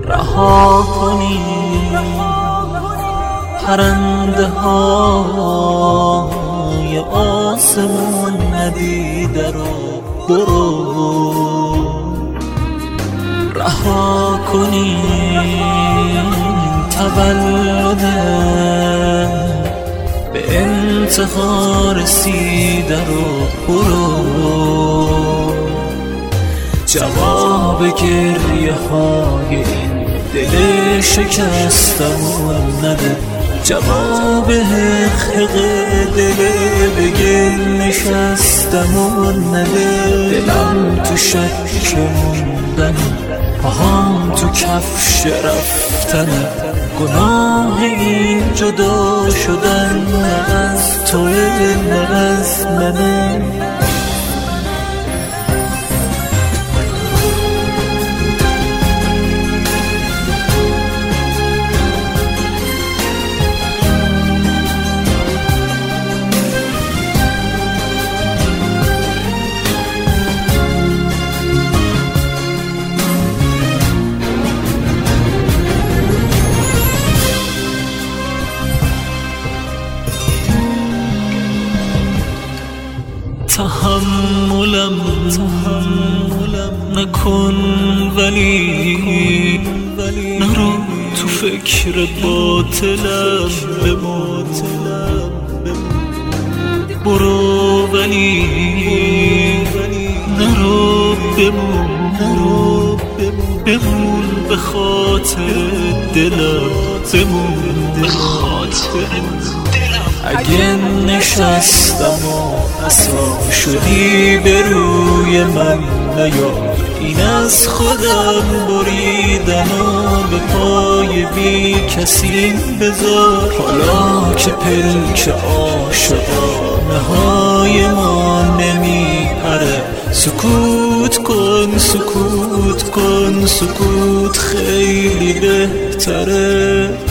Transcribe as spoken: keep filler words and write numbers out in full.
رها کنی پرنده های آسمون ندیده رو برو رها کنی تولد به انتها رسیده رو برو جواب گریه های این دل شکستمون نده جواب حق دل بگل نشستمون نده دلم تو شک موندن پاهام تو کفش رفتن گناه این جدا شدن نه از توه نه از منه تحملم تحملم نکن ولی نرو تو فکر باطلم بمون برو ولی نرو بمون نرو بمون به خاطر دلم بمون به خاطر اگه نشستم و عصا شدی به روی من نیار این از خودم بریدن و به پای بی کسی بذار حالا که پلک عاشقانه های ما نمی پره سکوت کن سکوت کن سکوت خیلی بهتره